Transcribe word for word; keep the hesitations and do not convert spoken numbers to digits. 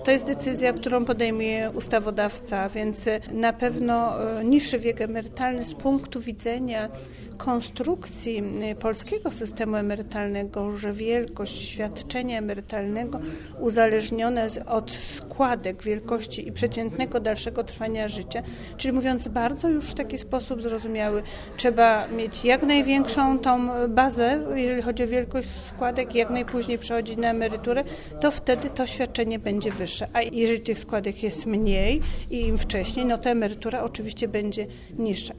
To jest decyzja, którą podejmuje ustawodawca, więc na pewno niższy wiek emerytalny z punktu widzenia konstrukcji polskiego systemu emerytalnego, że wielkość świadczenia emerytalnego uzależniona jest od składek, wielkości i przeciętnego dalszego trwania życia, czyli mówiąc bardzo już w taki sposób zrozumiały, trzeba mieć jak największą tą bazę, jeżeli chodzi o wielkość składek i jak najpóźniej przechodzić na emeryturę, to wtedy to świadczenie będzie wyższe. A jeżeli tych składek jest mniej i im wcześniej, no to emerytura oczywiście będzie niższa.